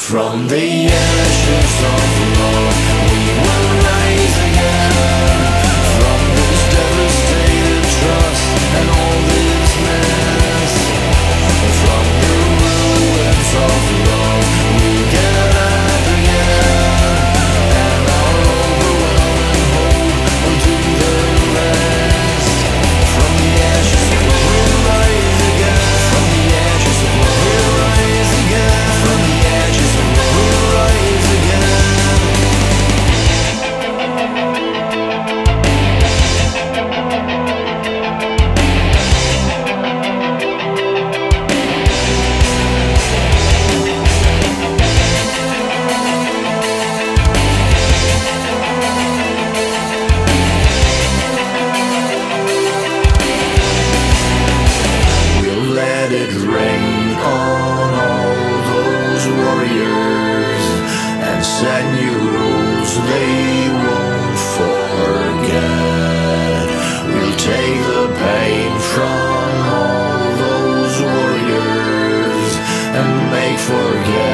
From the ashes of love, we will rise again. From this devastated trust and all this mess. From the ruins of love, we'll get up again. And our overwhelming hope will do the rest. From the ashes of love, we'll rise again. From the ashes of love, we'll rise again. From the ashes of love, we'll rise again. We'll let it rain on all those warriors and set new rules they won't forget. We'll take the pain from all those warriors and make forget.